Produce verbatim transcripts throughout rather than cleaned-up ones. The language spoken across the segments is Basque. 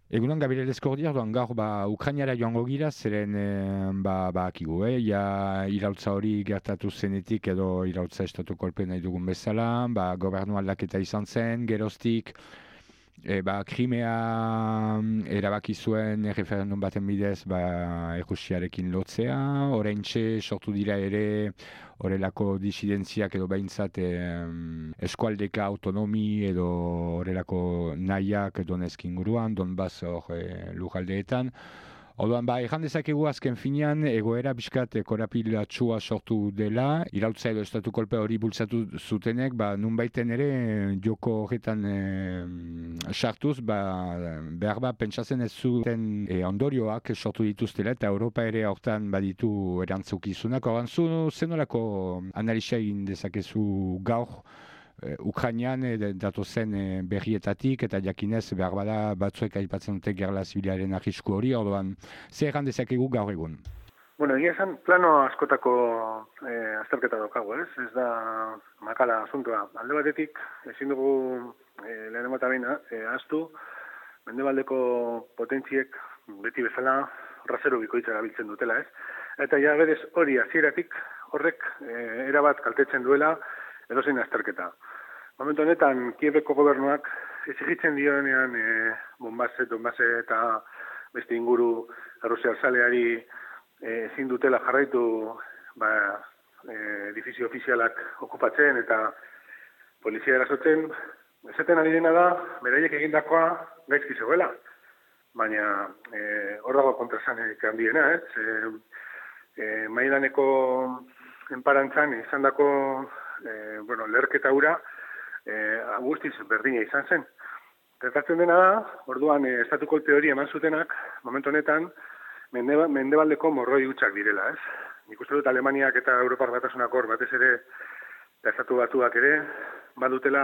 Egunon Gabriel Eskordia, orduan gaur ba, Ukrainara joango gira, zeren eh, ba, ba akigu, eh? Ja, iraultza hori gertatu zenetik edo iraultza estatu kolpe nahi dugun bezala, ba, gobernu aldaketa izan zen, geroztik, E, ba, Krimea mm, erabaki zuen referendum baten bidez ba, Errusiarekin lotzea, oraintxe sortu dira ere horrelako disidentziak edo behintzat em, eskualdeka autonomi edo horrelako nahiak Donetsk inguruan, Donbass hor e, lujaldeetan. Orduan, ba, erran dezakegu azken finean, egoera biskat korapilatxua sortu dela, irautza edo estatu kolpe hori bultzatu zutenek, ba, nun baiten ere, joko horretan e, sartuz, ba, behar ba, pentsatzen ez zuten e, ondorioak sortu dituztela, eta Europa ere hortan baditu erantzukizunak. Horan zu, zenolako analisa egin dezakezu gaur, eh, Ukrainian eh, datozen eh, berrietatik eta jakinez behar bada batzuek aipatzen dute gerla zibilaren arrisku hori, orduan zer egan dezakegu gaur egun? Bueno, egia esan, plano askotako eh, azterketa daukagu, ez? Ez da makala asuntoa. Alde batetik, ezin dugu eh, lehenengo eta behin eh, ahaztu, mendebaldeko potentziek beti bezala razero bikoitza erabiltzen dutela, ez? Eta ja berez hori hasieratik horrek eh, erabat kaltetzen duela edozein azterketa. Momentu honetan, Kiebeko gobernuak exigitzen dionean eh, Donbass, Donbass eta beste inguru Errusiar zaleari eh, ezin dutela jarraitu ba, eh, edifizio ofizialak okupatzen eta polizia erasotzen, esaten ari dena da, beraiek egindakoa gaizki zegoela. Baina eh, hor dago kontrasanek handiena, ez? Eh, eh, Maidaneko enparantzan izan dako eh, bueno, lerketa hura eh, guztiz berdina izan zen. Gertatzen dena da, orduan eh, estatu kolpe hori eman zutenak, momentu honetan, mende, mendebaldeko morroi hutsak direla, ez? Nik uste dut Alemaniak eta Europar Batasunak hor batez ere, eta estatu batuak ere, badutela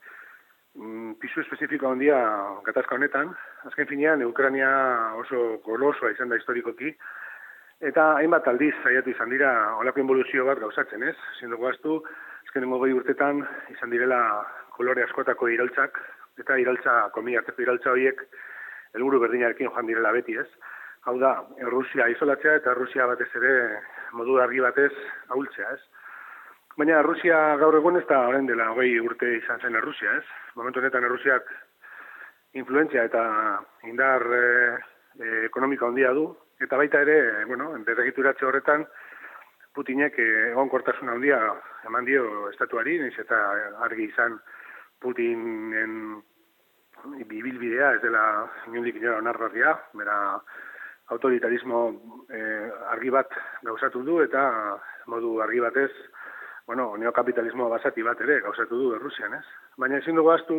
mm, pisu espezifiko handia gatazka honetan. Azken finean, Ukraina oso golosoa izan da historikoki, eta hainbat aldiz saiatu izan dira olako involuzio bat gauzatzen, ez? Ezin dugu ahaztu, azkenengo goi urtetan izan direla kolore askotako iraultzak, eta iraultza, komiarteko iraultza horiek helburu berdinarekin joan direla beti, ez? Hau da, Errusia isolatzea eta Errusia batez ere modu argi batez ahultzea, ez? Baina Errusia gaur egun ez da orain dela hogei urte izan zen Errusia, ez? Momentu honetan Errusiak influentzia eta indar eh, eh, ekonomika handia du, eta baita ere, bueno, berregituratze horretan Putinek egonkortasun handia eman dio estatuari, naiz eta argi izan Putinen bibilbidea ez dela inondik inora onargarria, bera autoritarismo eh, argi bat gauzatu du eta modu argi batez, bueno, neokapitalismo basati bat ere gauzatu du Errusian, ez? Baina ezin dugu ahaztu,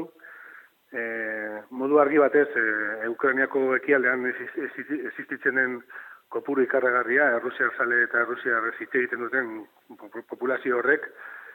eh, modu argi batez eh, Ukrainiako ekialdean existitzen den kopuru ikarragarria, Errusiar zale eta Errusiar hitz egiten duten populazio horrek,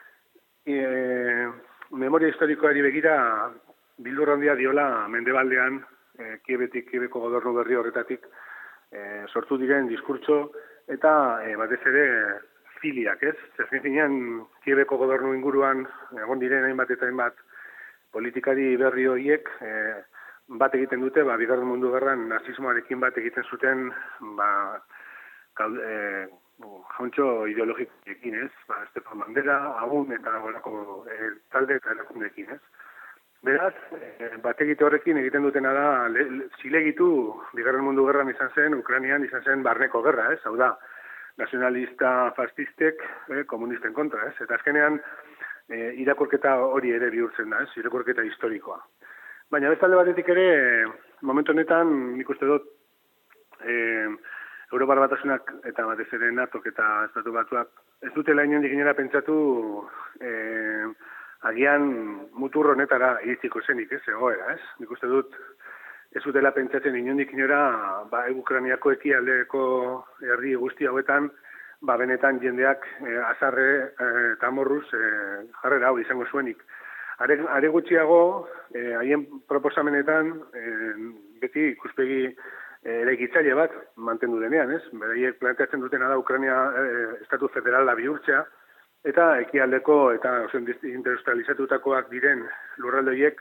e, memoria historikoari begira bildur handia diola mendebaldean, e, Kiebetik, Kiebeko gobernu berri horretatik, e, sortu diren diskurtso eta e, batez ere filiak, ez? Zerzen zinean, Kiebeko gobernu inguruan egon diren hainbat eta hainbat politikari berri horiek, e, bat egiten dute, ba, bigarren mundu gerran nazismoarekin bat egiten zuten, ba, e, jauntxo ideologikoekin, ez? Ba, Stepan Bandera, Agun eta golako e, talde eta erakundeekin, ez? Beraz, e, bat egite horrekin egiten dutena da, le, le, zilegitu, bigarren mundu gerran izan zen, Ukrainian izan zen barneko gerra, ez? Hau da, nazionalista fascistek, e, komunisten kontra, ez? Eta azkenean, e, irakurketa hori ere bihurtzen da, ez? Irakurketa historikoa. Baina bestalde batetik ere, momentu honetan, nik uste dut, e, Europar Batasunak eta batez ere natok eta estatu batuak ez dutela inondik inora pentsatu e, agian mutur honetara iritsiko zenik, ez, egoera, ez? Nik uste dut, ez dutela pentsatzen inondik inora, ba, Ukrainiako ekialdeko herri guzti hauetan, ba, benetan jendeak e, azarre e, eta morruz e, jarrera hau izango zuenik. Are, are gutxiago, eh, haien proposamenetan, eh, beti ikuspegi eh, eraikitzaile bat mantendu denean, ez? Beraiek planteatzen dutena da Ukraina eh, estatu federala bihurtzea, eta ekialdeko eta oso industrializatutakoak diren lurraldoiek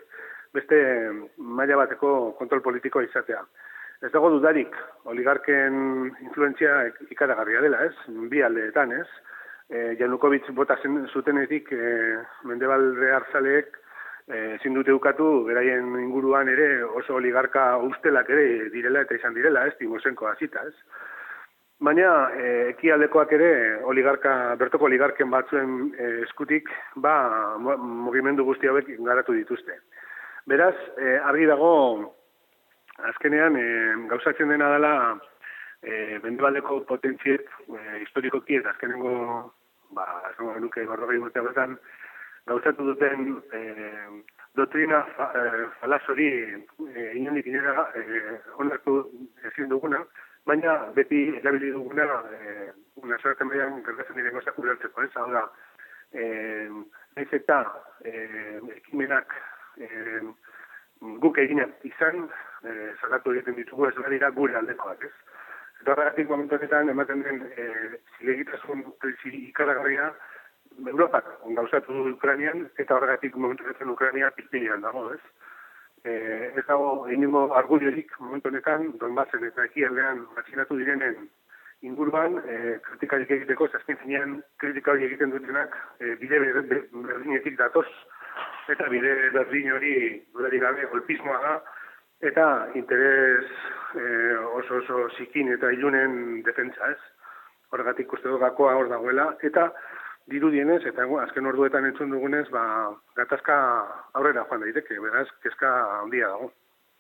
beste maila bateko kontrol politikoa izatea. Ez dago dudarik, oligarken influentzia ikaragarria dela, ez? Bi aldeetan, ez? E, Janukovic bota zutenetik e, Mendebalde hartzaleek ezin dute ukatu, beraien inguruan ere oso oligarka ustelak ere direla eta izan direla, ez? Timosenko hasita, ez? Baina e, ekialdekoak ere oligarka, bertoko oligarken batzuen e, eskutik ba, mugimendu guzti hauek garatu dituzte. Beraz, e, argi dago, azkenean, e, gauzatzen dena dela e, Mendebaldeko potentziek e, historikoki eta azkenengo, ba, esango genuke berrogei urte hauetan, gauzatu duten e, doktrina fa, e, falaz hori e, inondik inera e, onartu ezin duguna, baina beti erabili duguna e, una suerte median gertatzen diren gozak ulertzeko, ez? Hau da, e, nahiz eta e, ekimenak e, guk eginak izan, e, salatu egiten ditugu ez badira gure aldekoak, ez? Eta horregatik momentu honetan ematen den e, zilegitasun ikaragarria Europak gauzatu du Ukrainian, eta horregatik momentu honetan Ukraina pizpilean dago, ez? E, ez dago inungo argudiorik momentu honetan, Donbassen eta ekialdean matxinatu direnen inguruan, e, kritikarik egiteko, zazpin zinean kritika hori egiten dutenak e, bide berdinetik datoz, eta bide berdin hori dudarik gabe golpismoa da, eta interes e, oso oso zikin eta ilunen defentsa, ez? Horregatik uste du gakoa hor dagoela, eta dirudienez, eta azken orduetan entzun dugunez, ba, gatazka aurrera joan daiteke, beraz, kezka handia dago.